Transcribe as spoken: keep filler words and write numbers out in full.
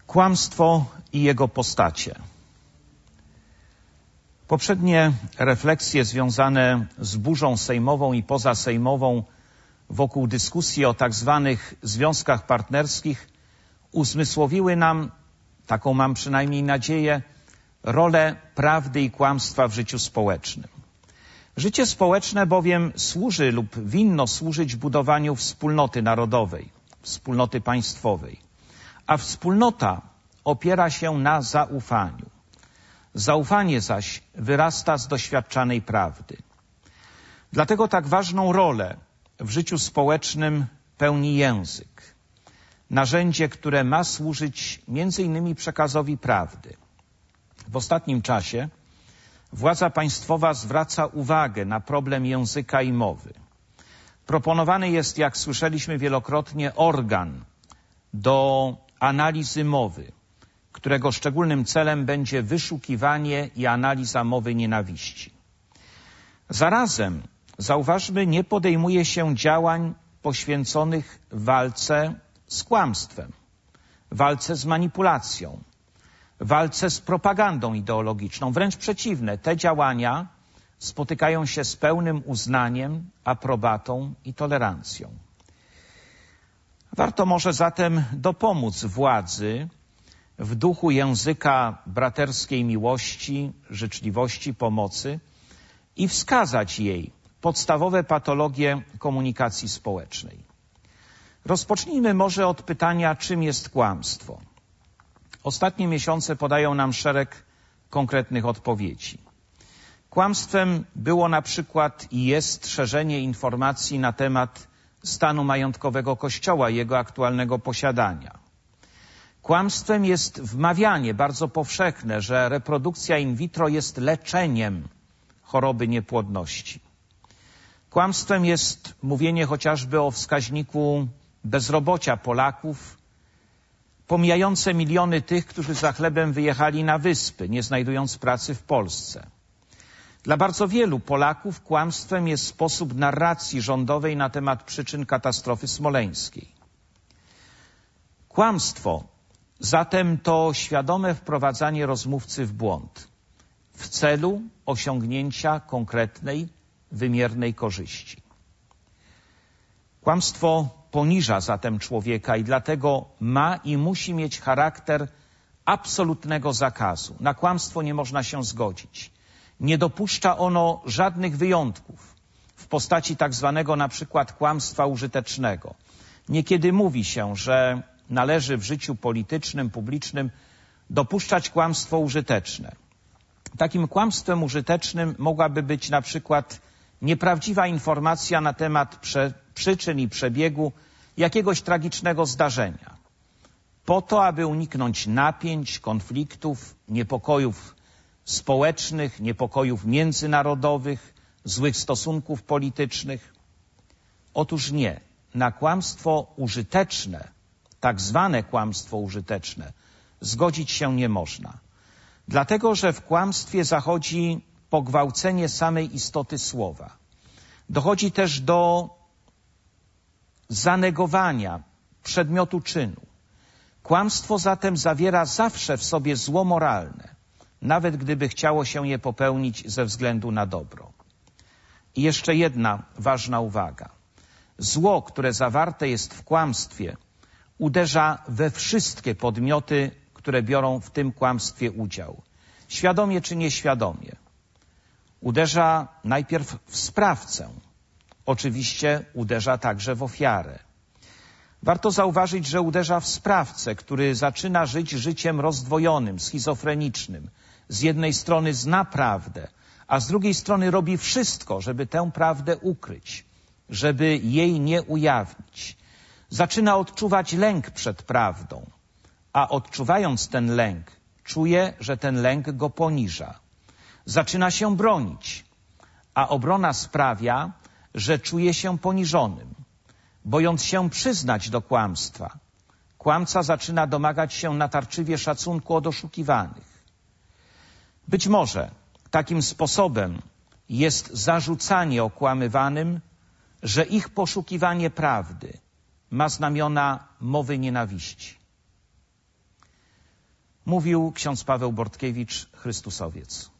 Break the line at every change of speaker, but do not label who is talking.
Kłamstwo i jego postacie. Poprzednie refleksje związane z burzą sejmową i pozasejmową wokół dyskusji o tak zwanych związkach partnerskich uzmysłowiły nam, taką mam przynajmniej nadzieję, rolę prawdy i kłamstwa w życiu społecznym. Życie społeczne bowiem służy lub winno służyć budowaniu wspólnoty narodowej, wspólnoty państwowej, a wspólnota opiera się na zaufaniu. Zaufanie zaś wyrasta z doświadczanej prawdy. Dlatego tak ważną rolę w życiu społecznym pełni język. Narzędzie, które ma służyć między innymi przekazowi prawdy. W ostatnim czasie władza państwowa zwraca uwagę na problem języka i mowy. Proponowany jest, jak słyszeliśmy wielokrotnie, organ do analizy mowy, którego szczególnym celem będzie wyszukiwanie i analiza mowy nienawiści. Zarazem, zauważmy, nie podejmuje się działań poświęconych walce z kłamstwem, walce z manipulacją, walce z propagandą ideologiczną. Wręcz przeciwne, te działania spotykają się z pełnym uznaniem, aprobatą i tolerancją. Warto może zatem dopomóc władzy w duchu języka braterskiej miłości, życzliwości, pomocy i wskazać jej podstawowe patologie komunikacji społecznej. Rozpocznijmy może od pytania, czym jest kłamstwo. Ostatnie miesiące podają nam szereg konkretnych odpowiedzi. Kłamstwem było na przykład i jest szerzenie informacji na temat stanu majątkowego Kościoła i jego aktualnego posiadania. Kłamstwem jest wmawianie bardzo powszechne, że reprodukcja in vitro jest leczeniem choroby niepłodności. Kłamstwem jest mówienie chociażby o wskaźniku bezrobocia Polaków, pomijające miliony tych, którzy za chlebem wyjechali na wyspy, nie znajdując pracy w Polsce. Dla bardzo wielu Polaków kłamstwem jest sposób narracji rządowej na temat przyczyn katastrofy smoleńskiej. Kłamstwo zatem to świadome wprowadzanie rozmówcy w błąd w celu osiągnięcia konkretnej, wymiernej korzyści. Kłamstwo poniża zatem człowieka i dlatego ma i musi mieć charakter absolutnego zakazu. Na kłamstwo nie można się zgodzić. Nie dopuszcza ono żadnych wyjątków w postaci tak zwanego na przykład kłamstwa użytecznego. Niekiedy mówi się, że należy w życiu politycznym, publicznym dopuszczać kłamstwo użyteczne. Takim kłamstwem użytecznym mogłaby być na przykład nieprawdziwa informacja na temat prze, przyczyn i przebiegu jakiegoś tragicznego zdarzenia. Po to, aby uniknąć napięć, konfliktów, niepokojów społecznych, niepokojów międzynarodowych, złych stosunków politycznych. Otóż nie. Na kłamstwo użyteczne, tak zwane kłamstwo użyteczne, zgodzić się nie można. Dlatego, że w kłamstwie zachodzi pogwałcenie samej istoty słowa. Dochodzi też do zanegowania przedmiotu czynu. Kłamstwo zatem zawiera zawsze w sobie zło moralne, nawet gdyby chciało się je popełnić ze względu na dobro. I jeszcze jedna ważna uwaga. Zło, które zawarte jest w kłamstwie, uderza we wszystkie podmioty, które biorą w tym kłamstwie udział. Świadomie czy nieświadomie. Uderza najpierw w sprawcę. Oczywiście uderza także w ofiarę. Warto zauważyć, że uderza w sprawcę, który zaczyna żyć życiem rozdwojonym, schizofrenicznym. Z jednej strony zna prawdę, a z drugiej strony robi wszystko, żeby tę prawdę ukryć, żeby jej nie ujawnić. Zaczyna odczuwać lęk przed prawdą, a odczuwając ten lęk, czuje, że ten lęk go poniża. Zaczyna się bronić, a obrona sprawia, że czuje się poniżonym. Bojąc się przyznać do kłamstwa, kłamca zaczyna domagać się natarczywie szacunku od oszukiwanych. Być może takim sposobem jest zarzucanie okłamywanym, że ich poszukiwanie prawdy ma znamiona mowy nienawiści. Mówił ksiądz Paweł Bortkiewicz, Chrystusowiec.